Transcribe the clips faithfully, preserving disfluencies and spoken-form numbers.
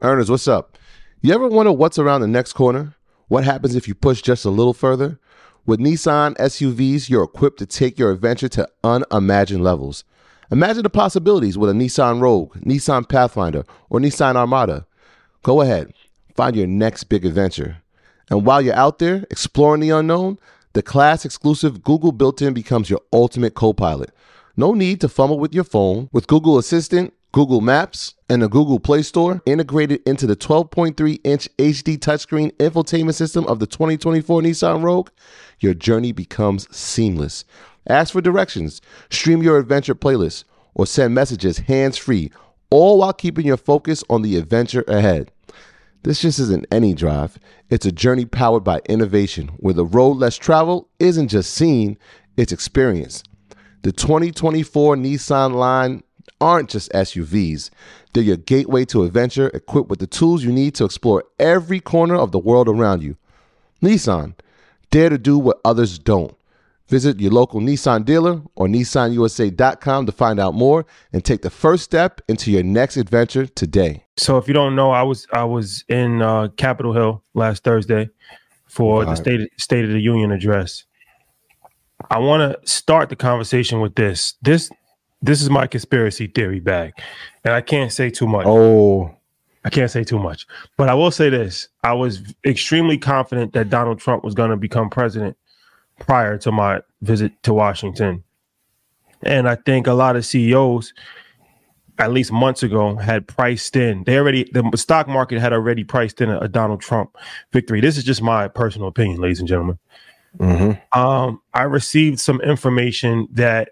Earners, what's up? You ever wonder what's around the next corner? What happens if you push just a little further? With Nissan S U Vs, you're equipped to take your adventure to unimagined levels. Imagine the possibilities with a Nissan Rogue, Nissan Pathfinder, or Nissan Armada. Go ahead, find your next big adventure. And while you're out there exploring the unknown, the class-exclusive Google built-in becomes your ultimate co-pilot. No need to fumble with your phone. With Google Assistant, Google Maps, and the Google Play Store integrated into the twelve point three inch H D touchscreen infotainment system of the twenty twenty-four Nissan Rogue, your journey becomes seamless. Ask for directions, stream your adventure playlist, or send messages hands-free, all while keeping your focus on the adventure ahead. This just isn't any drive. It's a journey powered by innovation, where the road less traveled isn't just seen, it's experienced. The twenty twenty-four Nissan line aren't just S U Vs. They're your gateway to adventure, equipped with the tools you need to explore every corner of the world around you. Nissan, dare to do what others don't. Visit your local Nissan dealer or Nissan U S A dot com to find out more and take the first step into your next adventure today. So if you don't know, I was I was in uh, Capitol Hill last Thursday for All the right. State State of the Union address. I want to start the conversation with this. This this is my conspiracy theory bag, and I can't say too much. Oh, I can't say too much, but I will say this. I was extremely confident that Donald Trump was going to become president prior to my visit to Washington. And I think a lot of C E Os, at least months ago, had priced in. They already, the stock market had already priced in a, a Donald Trump victory. This is just my personal opinion, ladies and gentlemen. mm-hmm. Um, I received some information that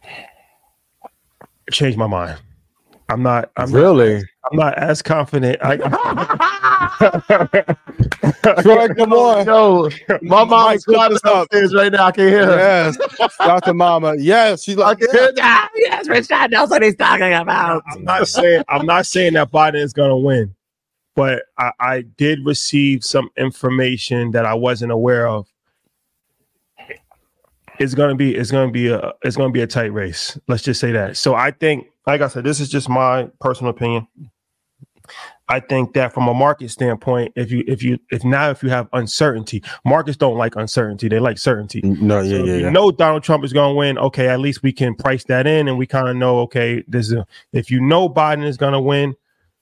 changed my mind. I'm not. I'm really. Not, I'm not as confident. I, Troy, come on. Yo, my mom's climbing upstairs right now. I can hear her. Yes, Doctor Mama. Yes, she's like, Yeah. Yes, Rashad knows what he's talking about. I'm not saying. I'm not saying that Biden is going to win, but I, I did receive some information that I wasn't aware of. It's gonna be. It's gonna be a. It's gonna be a tight race. Let's just say that. So I think, like I said, this is just my personal opinion. I think that from a market standpoint, if you if you if now if you have uncertainty, markets don't like uncertainty; they like certainty. no, yeah, So if yeah, you yeah. know Donald Trump is going to win. Okay, at least we can price that in, and we kind of know. Okay, there's a. If you know Biden is going to win,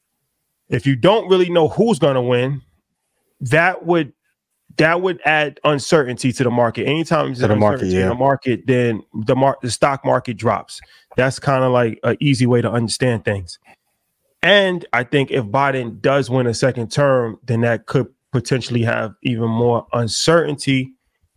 if you don't really know who's going to win, that would that would add uncertainty to the market. Anytime there's To the market, uncertainty in yeah. the market, then the mar- the stock market drops. That's kind of like an easy way to understand things. And I think if Biden does win a second term, then that could potentially have even more uncertainty,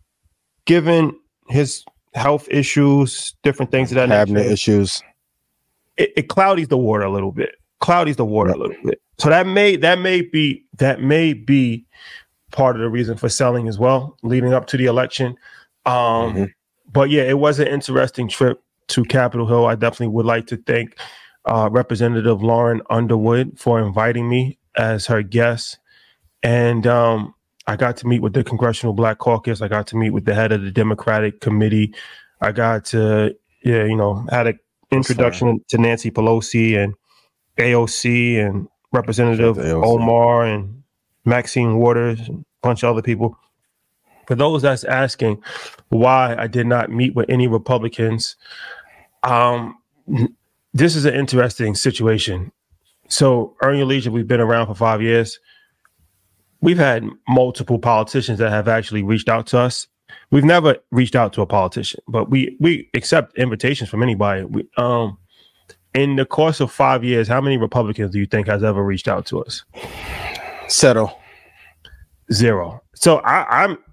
given his health issues, different things of that Cabinet nature. issues. It, it cloudies the water a little bit. Cloudies the water a little bit. So that may that may be that may be part of the reason for selling as well, leading up to the election. Um, Mm-hmm. But yeah, it was an interesting trip to Capitol Hill. I definitely would like to thank uh, Representative Lauren Underwood for inviting me as her guest. And um, I got to meet with the Congressional Black Caucus. I got to meet with the head of the Democratic Committee. I got to, yeah, you know, had an introduction to Nancy Pelosi and A O C and Representative A O C. Omar and Maxine Waters and a bunch of other people. For those that's asking why I did not meet with any Republicans, um, this is an interesting situation. So, Earn Your Leisure, we've been around for five years. We've had multiple politicians that have actually reached out to us. We've never reached out to a politician, but we we accept invitations from anybody. We, um, in the course of five years, how many Republicans do you think has ever reached out to us? Settle. Zero. So I, I'm.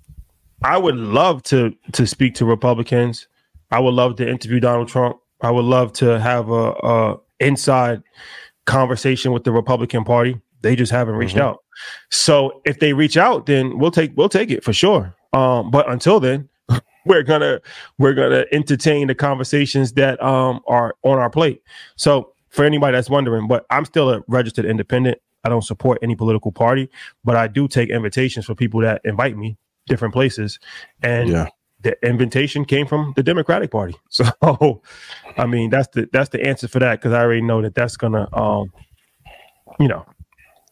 I would love to to speak to Republicans. I would love to interview Donald Trump. I would love to have a, a inside conversation with the Republican Party. They just haven't reached Mm-hmm. out. So if they reach out, then we'll take we'll take it for sure. Um, but until then, we're gonna we're gonna entertain the conversations that um are on our plate. So for anybody that's wondering, but I'm still a registered independent. I don't support any political party, but I do take invitations for people that invite me different places, and Yeah. the invitation came from the Democratic Party. So, I mean, that's the that's the answer for that, because I already know that that's gonna, um, you know,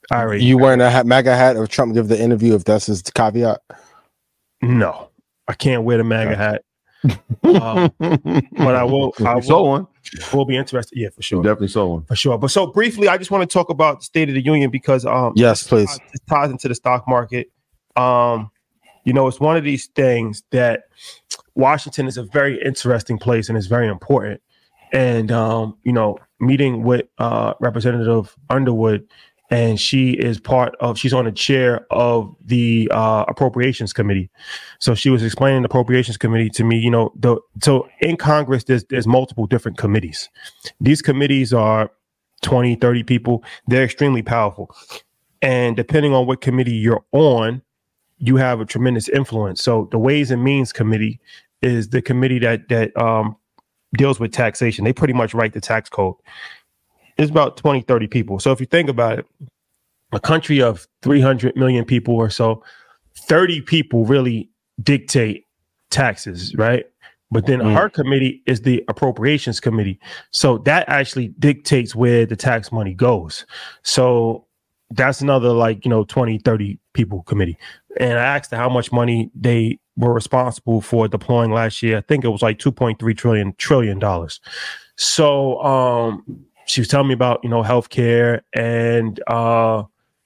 I already. You wearing a hat, MAGA hat if Trump give the interview, if that's his caveat? No, I can't wear the MAGA okay. hat. Um, but I will. I will, saw one. Will be interested. Yeah, for sure. You definitely saw one for sure. But so briefly, I just want to talk about the State of the Union because um, yes, please. It ties, it ties into the stock market. Um, you know, it's one of these things that Washington is a very interesting place and it's very important. And um, you know, meeting with uh, Representative Underwood. And she is part of, she's on the chair of the uh, Appropriations Committee. So she was explaining the Appropriations Committee to me, you know, the, so in Congress, there's, there's multiple different committees. These committees are twenty, thirty people. They're extremely powerful. And depending on what committee you're on, you have a tremendous influence. So the Ways and Means Committee is the committee that, that um, deals with taxation. They pretty much write the tax code. It's about twenty, thirty people. So if you think about it, a country of three hundred million people or so, thirty people really dictate taxes, right? But then mm. her committee is the Appropriations Committee. So that actually dictates where the tax money goes. So that's another like, you know, twenty, thirty people committee. And I asked her how much money they were responsible for deploying last year. I think it was like two point three trillion trillion dollars. So, um, she was telling me about, you know, healthcare and uh,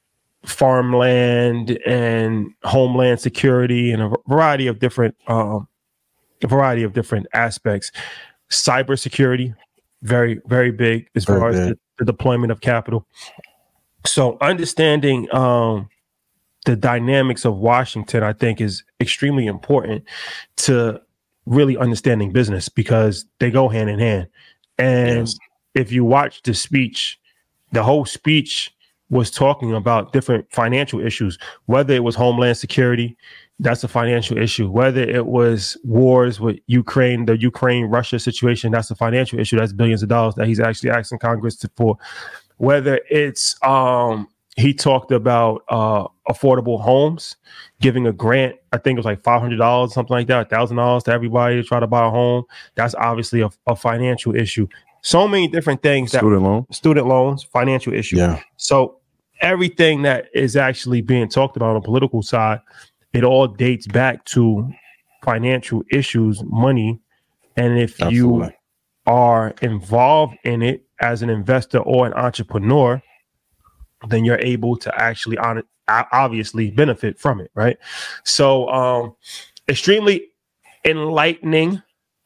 farmland and homeland security and a variety of different, um, a variety of different aspects. Cybersecurity, very, very big as very far big. as the, the deployment of capital. So understanding um, the dynamics of Washington, I think, is extremely important to really understanding business because they go hand in hand. And yes. if you watch the speech, the whole speech was talking about different financial issues, whether it was homeland security, that's a financial issue. Whether it was wars with Ukraine, the Ukraine-Russia situation, that's a financial issue. That's billions of dollars that he's actually asking Congress to, for. Whether it's, um, he talked about uh, affordable homes, giving a grant, I think it was like five hundred dollars, something like that, one thousand dollars to everybody to try to buy a home. That's obviously a, a financial issue. So many different things. Student that, loan. Student loans, financial issue. Yeah. So everything that is actually being talked about on the political side, it all dates back to financial issues, money. And if Absolutely. you are involved in it as an investor or an entrepreneur, then you're able to actually on, obviously benefit from it, right? So um, extremely enlightening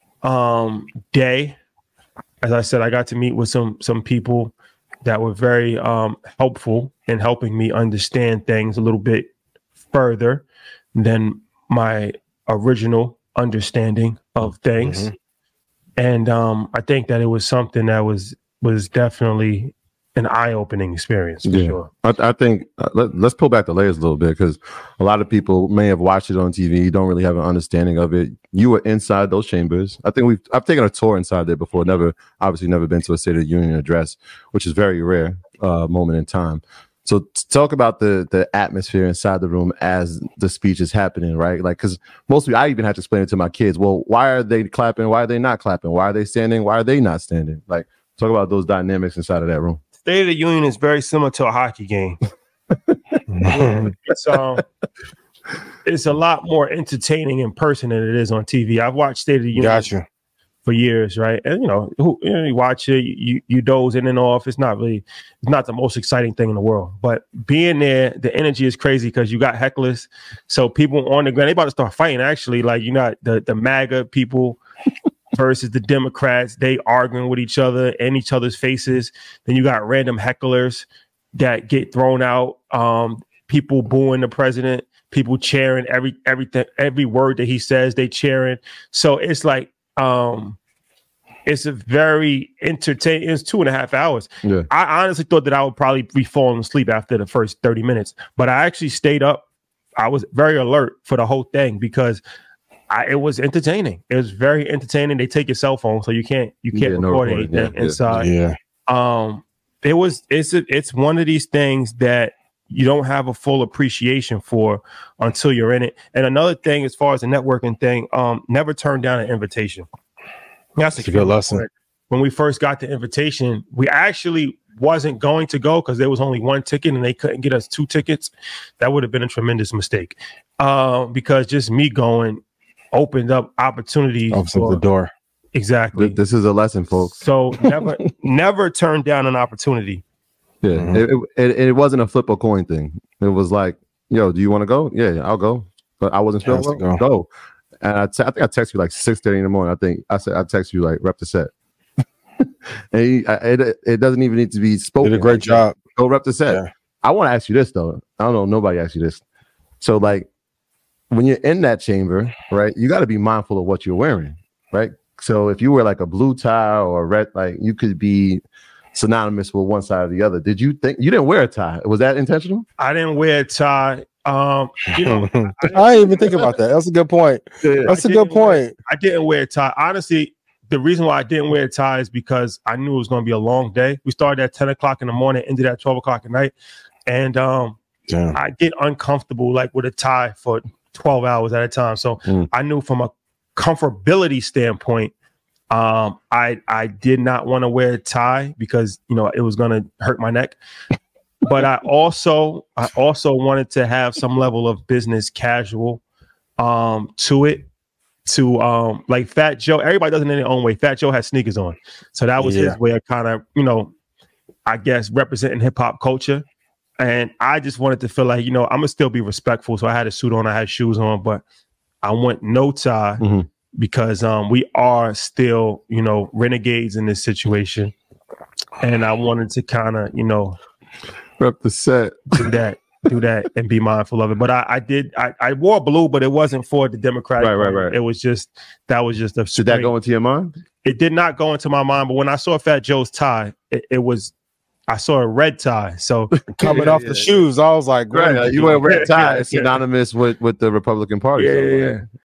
um, day. As I said, I got to meet with some some people that were very um, helpful in helping me understand things a little bit further than my original understanding of things. Mm-hmm. And um, I think that it was something that was was definitely an eye-opening experience for yeah. sure. I, I think uh, let, let's pull back the layers a little bit because a lot of people may have watched it on T V, don't really have an understanding of it. You were inside those chambers. I think we've I've taken a tour inside there before. Never, obviously, never been to a State of the Union address, which is very rare uh, moment in time. So talk about the the atmosphere inside the room as the speech is happening, right? Like, because mostly I even have to explain it to my kids. Well, why are they clapping? Why are they not clapping? Why are they standing? Why are they not standing? Like, talk about those dynamics inside of that room. State of the Union is very similar to a hockey game. it's um, it's a lot more entertaining in person than it is on T V. I've watched State of the Union gotcha. for years, right? And you know, who, you know, you watch it, you you doze in and off. It's not really, it's not the most exciting thing in the world. But being there, the energy is crazy because you got hecklers. So people on the ground, they about to start fighting. Actually, like you know, the the MAGA people versus the Democrats, they arguing with each other in each other's faces. Then you got random hecklers that get thrown out. Um, people booing the president, people cheering every everything, every word that he says, they cheering. So it's like um, it's a very entertaining. It's two and a half hours. Yeah. I honestly thought that I would probably be falling asleep after the first thirty minutes, but I actually stayed up. I was very alert for the whole thing because I, it was entertaining. It was very entertaining. They take your cell phone, so you can't you can't yeah, record no anything yeah, inside. Yeah. Um, it was it's a, it's one of these things that you don't have a full appreciation for until you're in it. And another thing, as far as the networking thing, um, never turn down an invitation. That's, That's a good lesson. when we first got the invitation, we actually wasn't going to go because there was only one ticket and they couldn't get us two tickets. That would have been a tremendous mistake. Uh, because just me going opened up opportunities. Opens up the door. Exactly. This is a lesson, folks. So never, never turn down an opportunity. Yeah, Mhm. it, it, it wasn't a flip a coin thing. It was like, yo, do you want to go? Yeah, I'll go. But I wasn't sure. Has to Well, go. go. And I, t- I think I texted you like six thirty in the morning. I think I said I text you like rep the set. And he, I, it it doesn't even need to be spoken. Did a great job. Go rep the set. Yeah. I want to ask you this though. I don't know. Nobody asked you this. So like, when you're in that chamber, right? You got to be mindful of what you're wearing, right? So if you wear like a blue tie or a red, like you could be synonymous with one side or the other. Did you think you didn't wear a tie? Was that intentional? I didn't wear a tie. Um, you know, I didn't even think about that. That's a good point. That's a I good didn't wear- point. I didn't wear a tie. Honestly, the reason why I didn't wear a tie is because I knew it was going to be a long day. We started at ten o'clock in the morning, ended at twelve o'clock at night. And um, Damn. I get uncomfortable like with a tie for twelve hours at a time. So Mm. I knew from a comfortability standpoint, um, I I did not want to wear a tie because, you know, it was going to hurt my neck. But I also I also wanted to have some level of business casual um, to it. To um, like Fat Joe, everybody does it in their own way. Fat Joe had sneakers on, so that was Yeah. his way of kind of, you know, I guess representing hip hop culture. And I just wanted to feel like, you know, I'm gonna still be respectful. So I had a suit on, I had shoes on, but I want no tie Mhm. because um, we are still, you know, renegades in this situation, and I wanted to kind of, you know, Rep the set. do that, do that, and be mindful of it. But I, I did, I, I wore blue, but it wasn't for the Democratic. Right, right, Party. right. It was just that was just a. Did that straight- go into your mind? It did not go into my mind, but when I saw Fat Joe's tie, it, it was. I saw a red tie, so Coming Yeah, off yeah, the yeah. shoes, I was like, Right. what? You wear a red tie. Yeah, It's yeah. synonymous with, with the Republican Party. yeah, So, yeah, yeah.